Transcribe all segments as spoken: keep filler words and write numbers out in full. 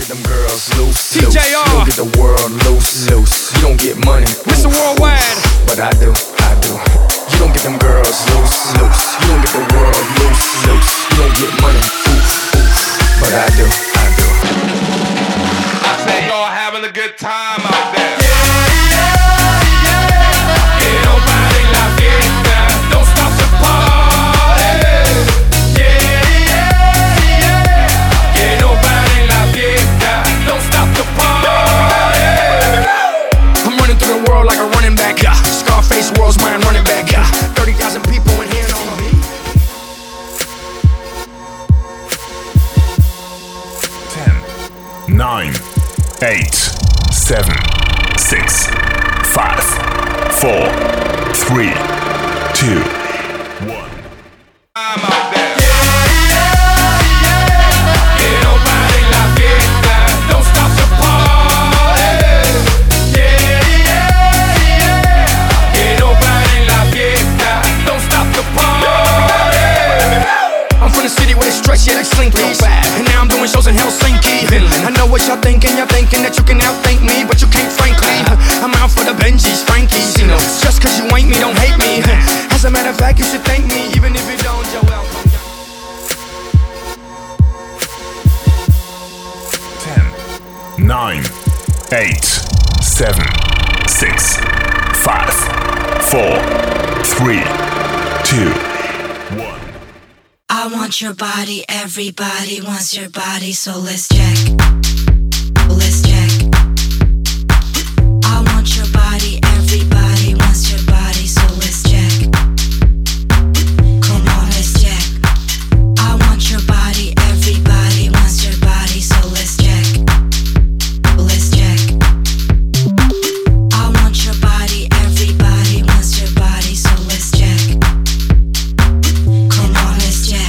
get them girls loose, T J R. loose. You don't get the world loose, loose. You don't get money, Mister oof, Worldwide. oof. But I do, I do. You don't get them girls loose, loose. You don't get the world loose, loose. You don't get money, oof, oof. But I do, I do. I say y'all having a good time out there. World's mind running back, yeah. thirty thousand people in here on me. ten, nine, eight, seven, six, five, four, three, two, one. I'm out there. Yeah, like Slinky. And now I'm doing shows in Helsinki. I know what y'all thinking, y'all thinking that you can outthink me, but you can't, frankly. I'm out for the Benjis, Frankies, you know. Just cause you ain't me, don't hate me. As a matter of fact, you should thank me, even if you don't, you're welcome. ten, nine, eight, seven, six, five, four, three, two, one. I want your body, everybody wants your body, so let's check. Let's check. I want your body, everybody wants your body, so let's check. Come on, let's check. I want your body, everybody wants your body, so let's check. Let's check. I want your body, everybody wants your body, so let's check. Come on, let's check.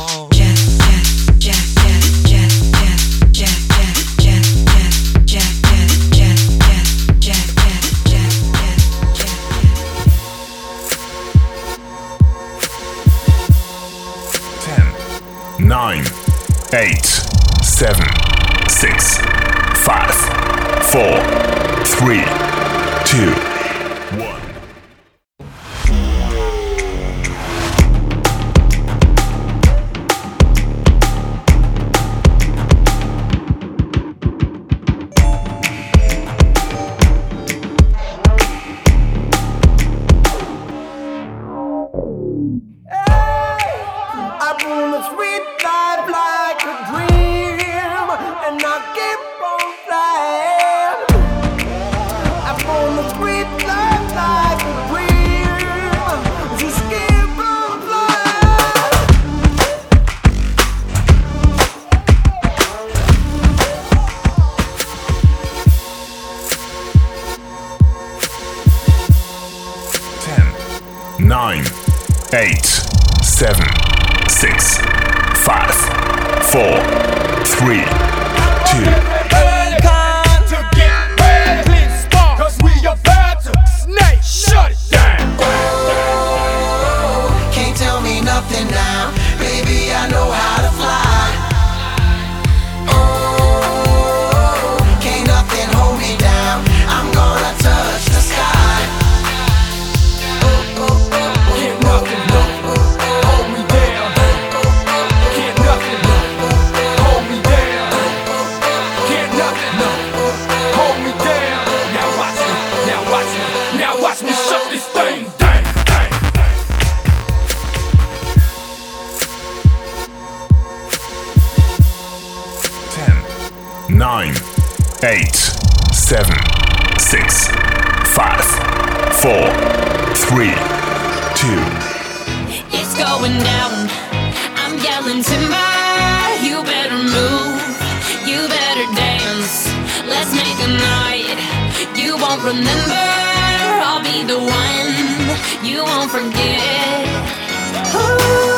Nine, eight, seven, six, five, four, three, two, one. Nine, eight, seven, six, five, four, three, two. Welcome to Get Ready, Clean Spark, cause we about to snake shut it down. Oh, can't tell me nothing now, baby, I know how to fly. Oh, can't nothing hold me down, I'm gonna touch the sky. Nine, eight, seven, six, five, four, three, two. It's going down. I'm yelling timber. You better move. You better dance. Let's make a night you won't remember. I'll be the one you won't forget. Ooh.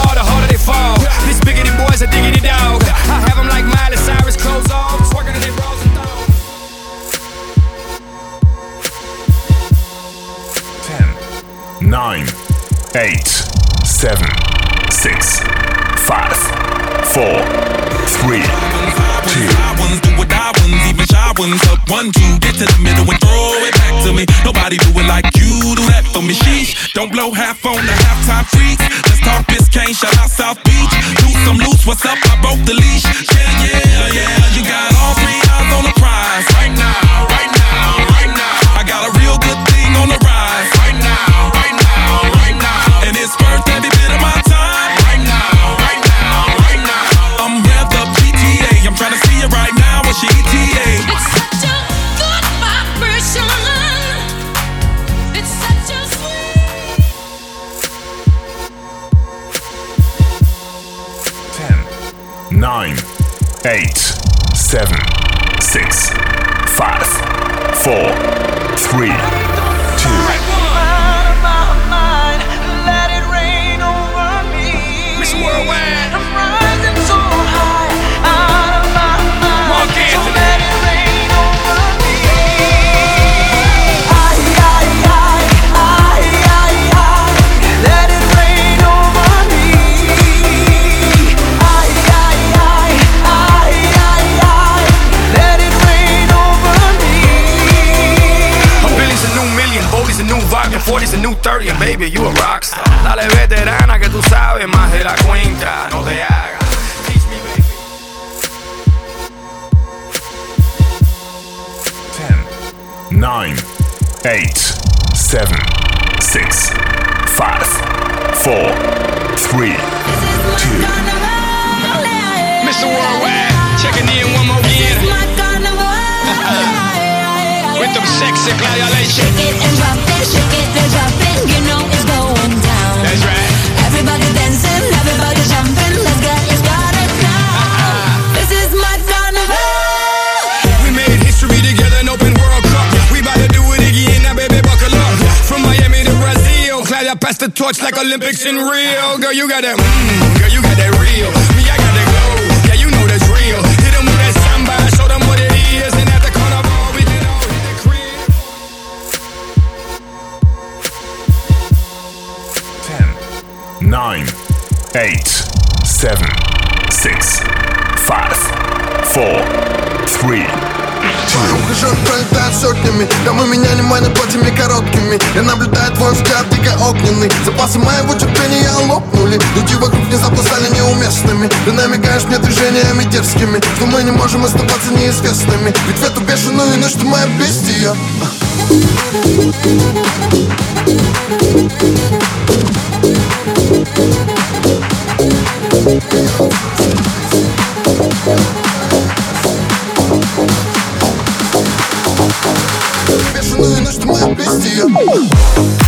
Diggity dog. I have them like Miley Cyrus, clothes off, twerking in their bras. eight, seven, six, five, four, three, two. Ones do what I ones, even shy ones up one, two, get to the middle and throw it back to me. Nobody do it like you do that for me. Sheesh, don't blow half on the halftime freaks. Let's talk Biscayne, shout out South Beach. Loose, I'm loose, what's up? I broke the leash. Yeah, yeah, yeah. You got all three eyes on the prize. Right now, right now, right now. I got a real good thing on the rise. Right now, right now, right now. And it's worth every bit of my time. Right now, right now, right now. I'm revved up G T A. I'm trying to see it right now. What's your E T A? It's such a good vibration. It's such a sweet. ten, nine, eight, seven, six, five, four, three, two. Let it rain over me. Mister Worldwide. I'm rising so high out of my mind. Mark So Anthony. let it rain over me. Ay, ay, ay, ay, ay, ay. Let it rain over me. Ay, ay, ay, ay, ay, ay. Let it rain over me. A Billy's a new million, Bodie's a new vibe, and forty's a new thirty, and baby, you a rockstar. Dale veterana que tú sabes más de la cuenta, no te hagas. Teach me, baby. ten, nine, eight, seven, six, five, four, three, two. Mister Worldwide, checking in one more again. With them sexy gladiolation. Shake it and drop it, shake it and drop it. You know it's going down. That's right. Everybody dancing, everybody jumping. Let's get it started now. This is my carnival. We made history together in Open World Cup. We bout to do it again, now baby buckle up. From Miami to Brazil, Claudia passed the torch like Olympics in Rio. Girl, you got that, mmm, girl, you got that real. Me, I got that glow, yeah, you know that's real. Hit them with that samba, show them what it is. And at the carnival, we can all hit the crib. ten, nine, eight, seven, six, five, four, three, two. Рубежом пролетают сотнями. Дома меня не манят платьями короткими. Я наблюдаю твой взгляд дико огненный. Запасы моего терпения лопнули. Люди вокруг внезапно стали неуместными. Ты намекаешь мне движениями дерзкими, что мы не можем оставаться неизвестными. Ведь в эту бешеную ночь ты моя бестия. Бешеную ночь ты моя бестия.